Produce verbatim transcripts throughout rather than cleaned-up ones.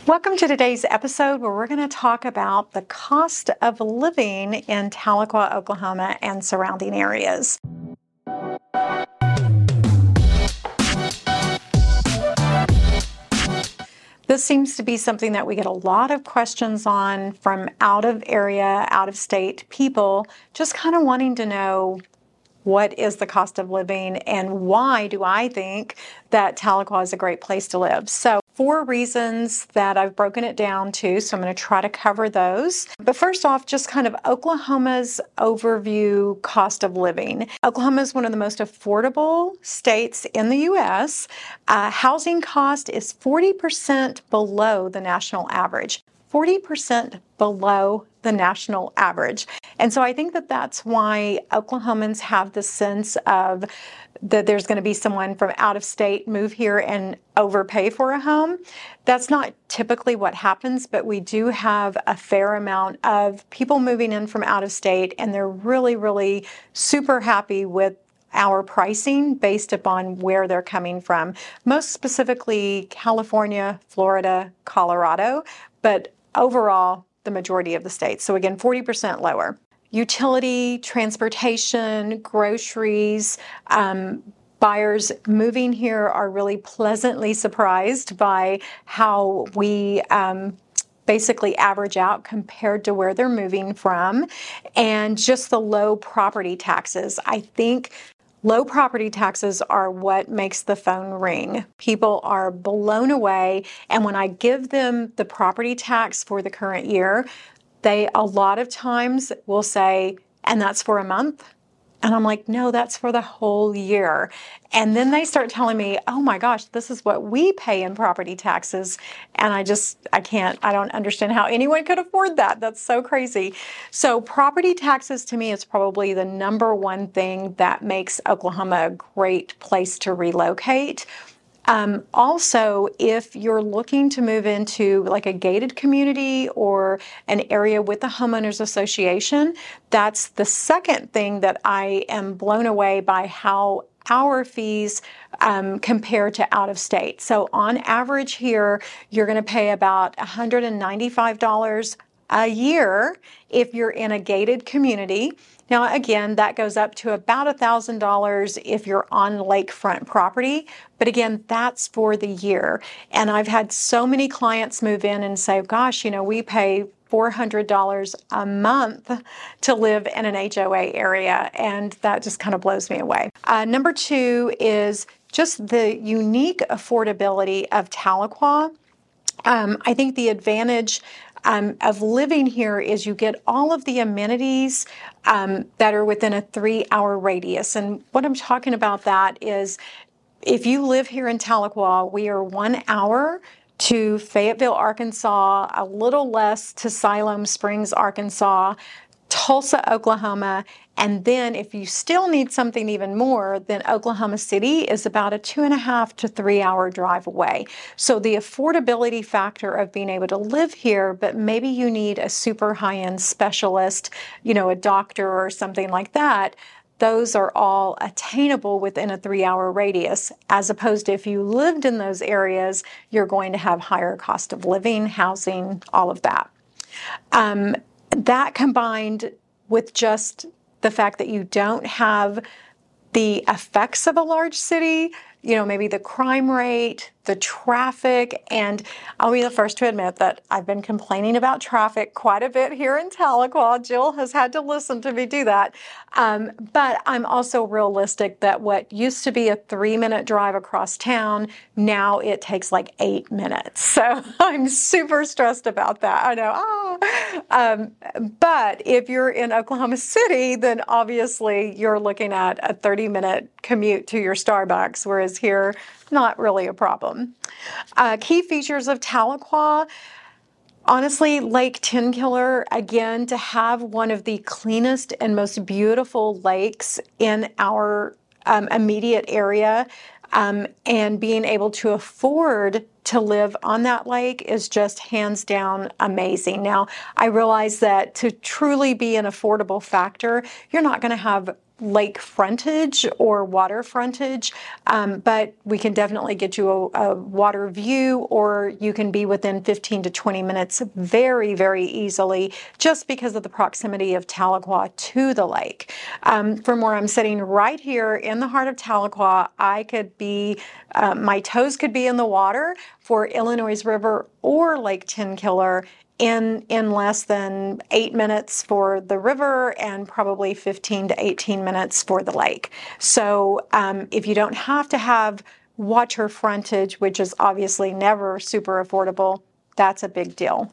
Welcome to today's episode where we're going to talk about the cost of living in Tahlequah, Oklahoma and surrounding areas. This seems to be something that we get a lot of questions on from out of area, out of state people, just kind of wanting to know what is the cost of living and why do I think that Tahlequah is a great place to live. So four reasons that I've broken it down to, so I'm going to try to cover those. But first off, just kind of Oklahoma's overview cost of living. Oklahoma is one of the most affordable states in the U S. Uh, housing cost is forty percent below the national average. forty percent below the national average. And so I think that that's why Oklahomans have the sense of that there's going to be someone from out of state move here and overpay for a home. That's not typically what happens, but we do have a fair amount of people moving in from out of state, and they're really, really super happy with our pricing based upon where they're coming from. Most specifically, California, Florida, Colorado, but overall, the majority of the states. So again, forty percent lower. Utility, transportation, groceries, um, buyers moving here are really pleasantly surprised by how we um, basically average out compared to where they're moving from, and just the low property taxes. I think low property taxes are what makes the phone ring. People are blown away, and when I give them the property tax for the current year, they a lot of times will say, and that's for a month? And I'm like, no, that's for the whole year. And then they start telling me, oh my gosh, this is what we pay in property taxes. And I just, I can't, I don't understand how anyone could afford that. That's so crazy. So property taxes to me is probably the number one thing that makes Oklahoma a great place to relocate. Um, also, if you're looking to move into like a gated community or an area with a homeowners association, that's the second thing that I am blown away by how our fees um, compare to out of state. So on average here, you're going to pay about one hundred ninety-five dollars a year if you're in a gated community. Now, again, that goes up to about one thousand dollars if you're on lakefront property. But again, that's for the year. And I've had so many clients move in and say, gosh, you know, we pay four hundred dollars a month to live in an H O A area. And that just kind of blows me away. Uh, number two is just the unique affordability of Tahlequah. Um, I think the advantage Um, of living here is you get all of the amenities um, that are within a three-hour radius. And what I'm talking about that is if you live here in Tahlequah, we are one hour to Fayetteville, Arkansas, a little less to Siloam Springs, Arkansas, Tulsa, Oklahoma, and then if you still need something even more, then Oklahoma City is about a two and a half to three hour drive away. So the affordability factor of being able to live here, but maybe you need a super high-end specialist, you know, a doctor or something like that, those are all attainable within a three-hour radius, as opposed to if you lived in those areas, you're going to have higher cost of living, housing, all of that. Um, That combined with just the fact that you don't have the effects of a large city, you know, maybe the crime rate, the traffic, and I'll be the first to admit that I've been complaining about traffic quite a bit here in Tahlequah. Jill has had to listen to me do that. Um, but I'm also realistic that what used to be a three-minute drive across town, now it takes like eight minutes. So I'm super stressed about that. I know. Ah. Um, but if you're in Oklahoma City, then obviously you're looking at a thirty-minute commute to your Starbucks, whereas here, not really a problem. Uh, key features of Tahlequah. Honestly, Lake Tenkiller, again, to have one of the cleanest and most beautiful lakes in our um, immediate area, um, and being able to afford to live on that lake is just hands down amazing. Now, I realize that to truly be an affordable factor, you're not going to have lake frontage or water frontage, um, but we can definitely get you a, a water view, or you can be within fifteen to twenty minutes very, very easily, just because of the proximity of Tahlequah to the lake. Um, from where I'm sitting right here in the heart of Tahlequah, I could be, uh, my toes could be in the water for Illinois River or Lake Tenkiller in in less than eight minutes for the river and probably fifteen to eighteen minutes for the lake. So um, if you don't have to have water frontage, which is obviously never super affordable, that's a big deal.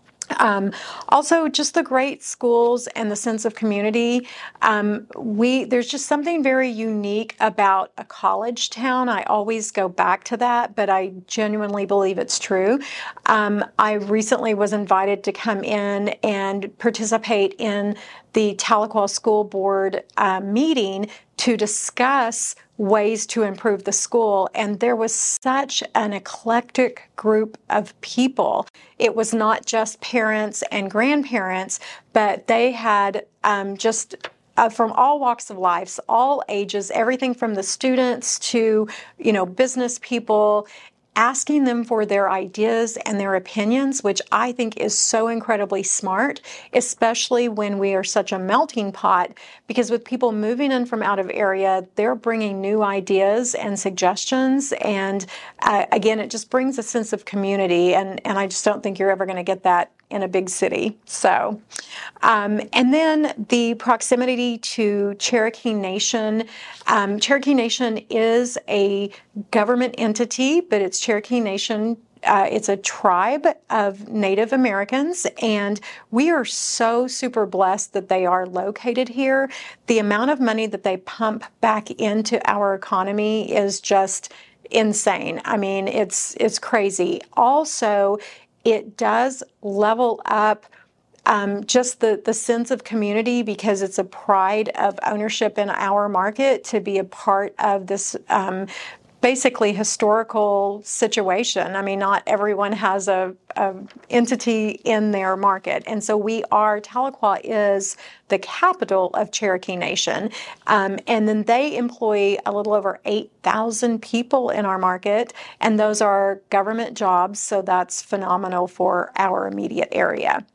Um, also, just the great schools and the sense of community. Um, we there's just something very unique about a college town. I always go back to that, but I genuinely believe it's true. Um, I recently was invited to come in and participate in the Tahlequah School Board uh, meeting to discuss ways to improve the school. And there was such an eclectic group of people. It was not just parents and grandparents, but they had um, just uh, from all walks of life, all ages, everything from the students to, you know, business people, asking them for their ideas and their opinions, which I think is so incredibly smart, especially when we are such a melting pot, because with people moving in from out of area, they're bringing new ideas and suggestions. And uh, again, it just brings a sense of community. And, and I just don't think you're ever going to get that in a big city. So, um, and then the proximity to Cherokee Nation. Um, Cherokee Nation is a government entity, but it's Cherokee Nation. Uh, it's a tribe of Native Americans, and we are so super blessed that they are located here. The amount of money that they pump back into our economy is just insane. I mean, it's it's crazy. Also, it does level up um, just the, the sense of community, because it's a pride of ownership in our market to be a part of this um, basically historical situation. I mean, not everyone has a, a entity in their market. And so we are, Tahlequah is the capital of Cherokee Nation. Um, and then they employ a little over eight thousand people in our market. And those are government jobs. So that's phenomenal for our immediate area.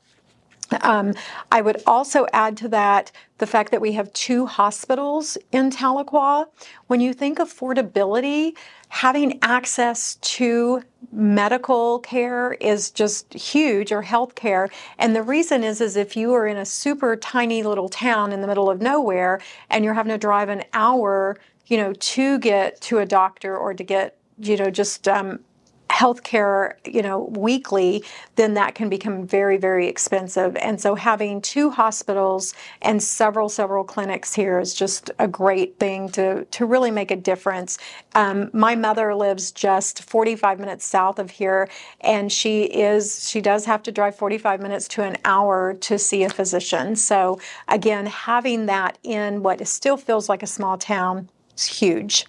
Um, I would also add to that the fact that we have two hospitals in Tahlequah. When you think affordability, having access to medical care is just huge, or health care. And the reason is, is if you are in a super tiny little town in the middle of nowhere and you're having to drive an hour, you know, to get to a doctor or to get, you know, just um, healthcare, you know, weekly, then that can become very, very expensive. And so having two hospitals and several, several clinics here is just a great thing to, to really make a difference. Um, my mother lives just forty-five minutes south of here, and she is, she does have to drive forty-five minutes to an hour to see a physician. So again, having that in what still feels like a small town is huge.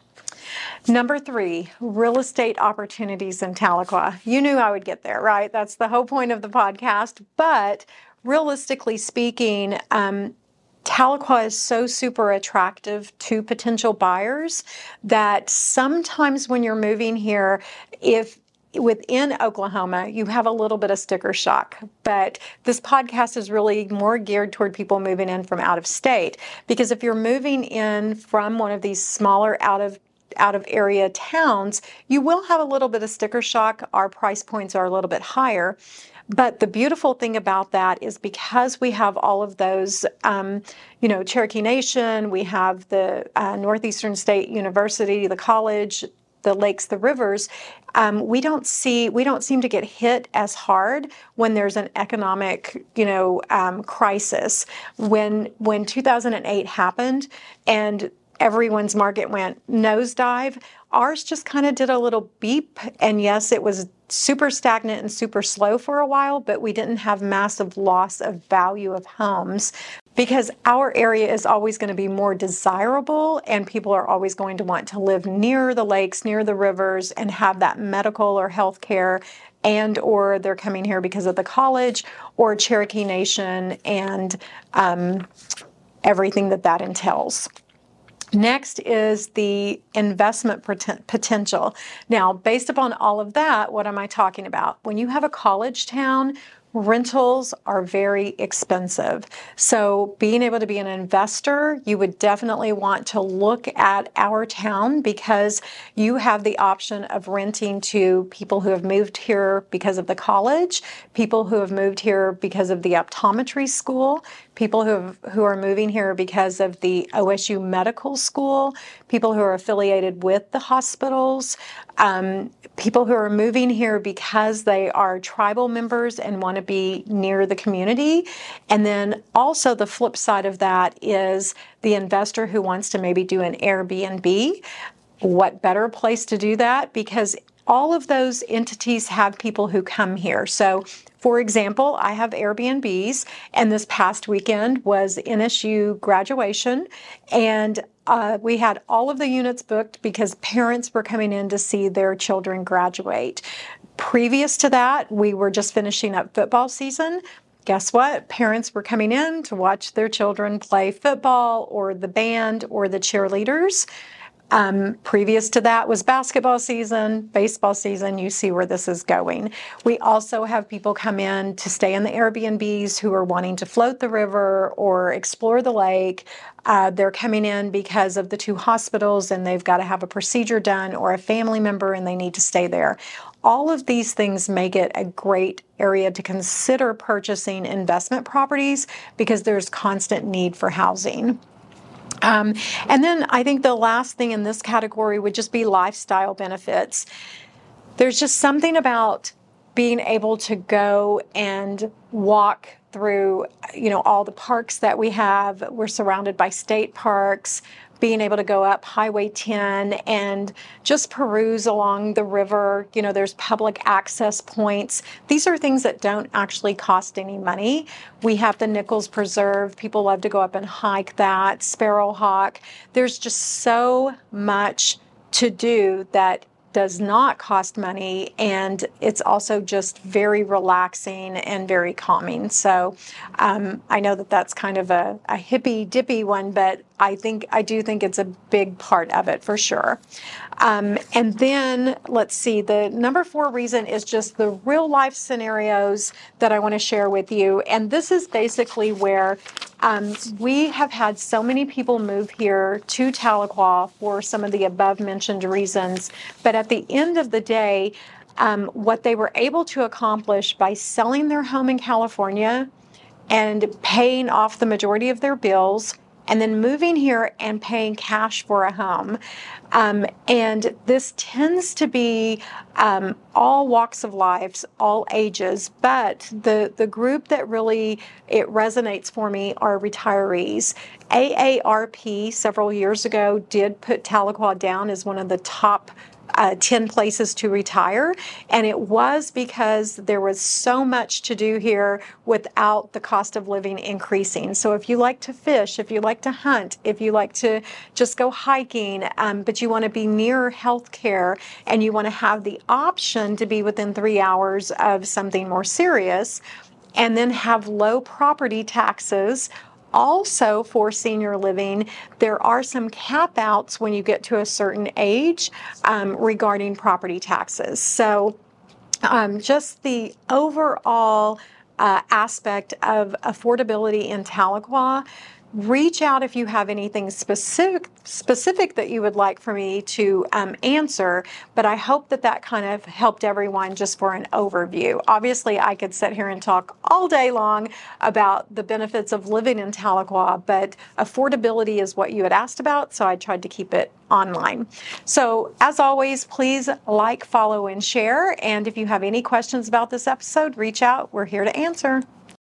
Number three, real estate opportunities in Tahlequah. You knew I would get there, right? That's the whole point of the podcast. But realistically speaking, um, Tahlequah is so super attractive to potential buyers that sometimes when you're moving here, if within Oklahoma, you have a little bit of sticker shock. But this podcast is really more geared toward people moving in from out of state. Because if you're moving in from one of these smaller out of out of area towns, you will have a little bit of sticker shock. Our price points are a little bit higher. But the beautiful thing about that is because we have all of those, um, you know, Cherokee Nation, we have the uh, Northeastern State University, the college, the lakes, the rivers, um, we don't see, we don't seem to get hit as hard when there's an economic, you know, um, crisis. When, when two thousand eight happened and everyone's market went nosedive, ours just kind of did a little beep. And yes, it was super stagnant and super slow for a while, but we didn't have massive loss of value of homes because our area is always going to be more desirable and people are always going to want to live near the lakes, near the rivers, and have that medical or health care, and or they're coming here because of the college or Cherokee Nation and um, everything that that entails. Next is the investment poten- potential. Now, based upon all of that, what am I talking about? When you have a college town, rentals are very expensive. So being able to be an investor, you would definitely want to look at our town because you have the option of renting to people who have moved here because of the college, people who have moved here because of the optometry school, people who have, who are moving here because of the O S U Medical School, people who are affiliated with the hospitals, um, people who are moving here because they are tribal members and want to be near the community. And then also the flip side of that is the investor who wants to maybe do an Airbnb. What better place to do that? Because all of those entities have people who come here. So, for example, I have Airbnbs, and this past weekend was N S U graduation, and uh, we had all of the units booked because parents were coming in to see their children graduate. Previous to that, we were just finishing up football season. Guess what? Parents were coming in to watch their children play football or the band or the cheerleaders. Um, previous to that was basketball season, baseball season. You see where this is going. We also have people come in to stay in the Airbnbs who are wanting to float the river or explore the lake. Uh, they're coming in because of the two hospitals and they've got to have a procedure done, or a family member and they need to stay there. All of these things make it a great area to consider purchasing investment properties because there's constant need for housing. Um, and then I think the last thing in this category would just be lifestyle benefits. There's just something about being able to go and walk through, you know, all the parks that we have. We're surrounded by state parks. Being able to go up Highway ten and just peruse along the river. You know, there's public access points. These are things that don't actually cost any money. We have the Nichols Preserve. People love to go up and hike that. Sparrowhawk. There's just so much to do that does not cost money, and it's also just very relaxing and very calming. So um, I know that that's kind of a, a hippy dippy one, but I think I do think it's a big part of it for sure. Um, and then let's see, the number four reason is just the real life scenarios that I want to share with you. And this is basically where um, we have had so many people move here to Tahlequah for some of the above mentioned reasons. But at the end of the day, um, what they were able to accomplish by selling their home in California and paying off the majority of their bills, and then moving here and paying cash for a home. Um, and this tends to be um, all walks of life, all ages, but the, the group that really it resonates for me are retirees. A A R P several years ago did put Tahlequah down as one of the top Uh, ten places to retire, and it was because there was so much to do here without the cost of living increasing. So if you like to fish, if you like to hunt, if you like to just go hiking, um, but you want to be near health care and you want to have the option to be within three hours of something more serious, and then have low property taxes. Also, for senior living, there are some cap outs when you get to a certain age um, regarding property taxes. So um, just the overall uh, aspect of affordability in Tahlequah. Reach out if you have anything specific specific that you would like for me to um, answer, but I hope that that kind of helped everyone just for an overview. Obviously, I could sit here and talk all day long about the benefits of living in Tahlequah, but affordability is what you had asked about, so I tried to keep it online. So as always, please like, follow, and share, and if you have any questions about this episode, reach out. We're here to answer.